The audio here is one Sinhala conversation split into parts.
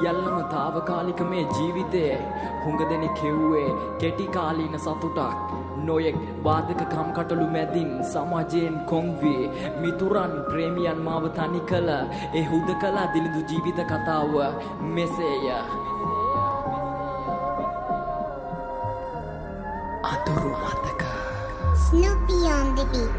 සියල්ලම తాවකාලික මේ ජීවිතේ හුඟ දෙනෙක් කෙව්වේ කෙටි කාලීන සතුටක් නොයෙක් වාදක කම්කටොළු මැදින් සමාජයෙන් කොන්වී මිතුරන් ප්‍රේමියන් මාව තනි කළ ඒ හුදකලා දිලිඳු ජීවිත කතාව මෙසේය අතුරු මතක Snoopy on the beat.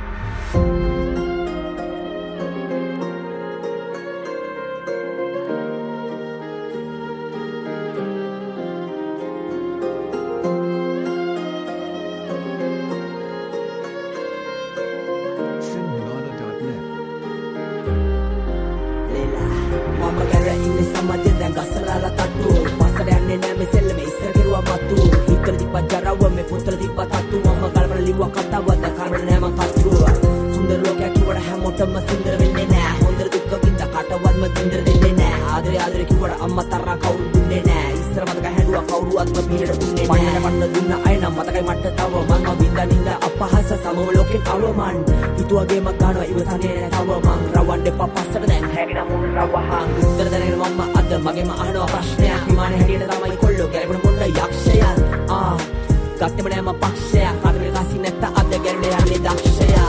Mama gara inne samaje dan gasalala tattu pasar yanne nae me selleme issara keruwa mattu hitara dippa jarawa me putra dippa tattu mama kalpana liwa katawa da karmana nae man kattu sundar lokayak kiwada hamotamma sundar wenne nae hondara dukka kinda katawatma dindara denne nae adare kiwada amma tarra kawuru dunne nae issara mataka haduwa kawuruwatma pihilata dunne nae panna dunna ay nam matakai matta tawa mama binda ninda අපහස සමව ලෝකෙන් අවමන් හිතුවගේම ගන්නවා ඉවසන්නේ නැ තවමන් රවන්න එපා පස්සට දැන් හැගෙන මුල් රවහන් උත්තර දැනගෙන මම්ම අද මගෙම අහනවා ප්‍රශ්නයක් විමානේ හැටියට තමයි කොල්ලෝ ගැලපෙන මොන්න යක්ෂයන් ගත්තෙම නෑම පක්ෂයක් අදේ කාසි නැත්ත අද ගැලේ යන්නේ දක්ෂයන්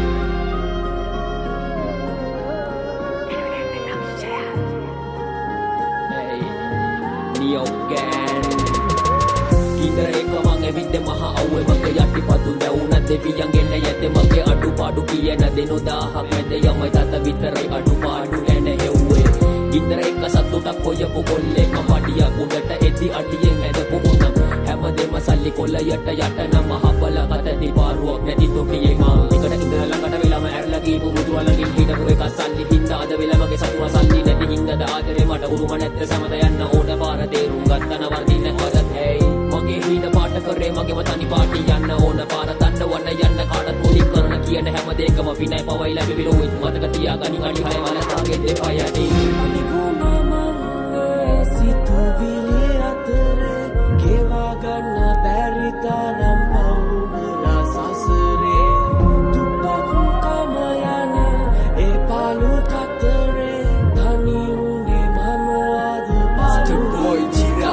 නියෝගන් Kita eka mange vidde maha awwe mage yatti patu dauna deviyan genne yette mage adu padu kiyena denu dahak mede yamai tata vitarai adu padu ene hewwe Kita eka sattutak hoyapu kolle kamadiya kudata edi adiyen edapu unam හැමදේම සල්ලි කොල්ල යට යට නම් මහබල කත දිපාරුවක් නැති තොපියේ මං එකට ඉඳලා ළඟට වෙලම ඇරලා ගිහපු මුතුවලකින් හිටපු එක සල්ලි හින්දා අද වෙලමගේ සතුර සල්ලි නැති හින්දාද ආදරේ මට උරුම නැත්te සමත යන්න ඕන පාර තේරුම් ගත්තන වර්ධින්න වදත් hey මගේ හිණ පාට කරේ මගේම තනි පාටි යන්න ඕන පාර දන්න වන්න යන්න කාටත් මුලින් කරන කියන හැමදේකම පිනයි පවයි ලැබෙවි රෝහිත් මතක තියාගනි අඩි 6 වලස්තාගේ දෙපා යටි අනිකුම මංගේ සිතුවිලි අතරේ ගෙවා ගන්න බැරි තරම් පවුලා සසරේ දුප්පත්කම යන ඒ පාළු කතරේ තනි උනේ මම අද boy jira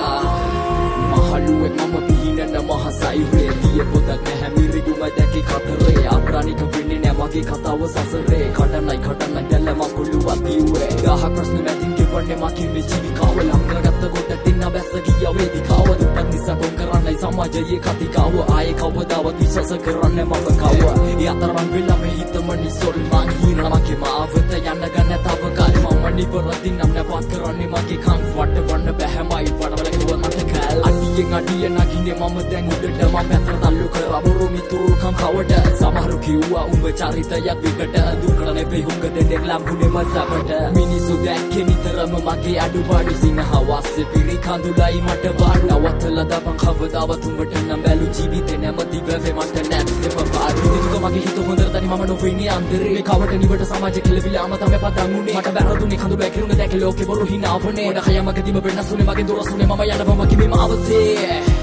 mahaluwe mama pihinana mahasayure diye podak නැහැ මිරිගුම දැකි කතරේ අප්‍රාණික වෙන්නේ නෑ මගේ කතාව සසරේ කටනයි දැල්ල මකුළුවක් දියුවේ ගහ ප්‍රශ්න මැදින් ගෙවන්නේ මගේ මේ ජීවිකාව ලං කරගත්ත කොට දින්න බැස්ස ගියා වේදිකාව දුප්පත් නිසා කොන් කරන්නයි සමාජයේ කතිකාව ආයේ කවදාවත් විශ්වාස කරන්නේ මම කව ඒ අතරමං වෙලා මේ හිතම නිසොල් මං හිනා මගේ මාවත යන්න ගන්න තව කාලෙ මම නිවරදින් නම් නැපත් කරන්නේ මගේ කන් වටවන්න බැහැමයි වඩවල කිව්ව මට කැල් අඩිය නගින්නේ මම දැන් උඩට මම පැත්තට තල්ලු කරා බොරු මිතුරු කම් කවට සමහරු කිව්වා උඹ චරිතයක් විකට දුකන නෙපෙයි හුඟ දෙනෙක් ලම්බුනේ මසකට මිනිසු දැක්කේ නිතරම මගේ අඩුපාඩු සිනහවස්සේ පිරි කඳුලයි මට වන්නවතලා දපන් කවදාවත් උඹට නම් බැලු ජීවිතේ නැමැති වැවේ මට නැත්තේම පාඩු දුක මගේ හිත හොඳට තනි මම නොවෙන්නේ අන්තරේ මේ කවට නිවට සමාජ කෙලවිලාම තමයි පදන් උනේ මට වැරදුනේ කඳු බැකිරුනේ දැක ලෝකේ බොරු හිනාවනේ මොඩ හයමකදීම වෙනසුනේ මගේ දොරසුනේ මම යනවා මගේ මේ මාවතේ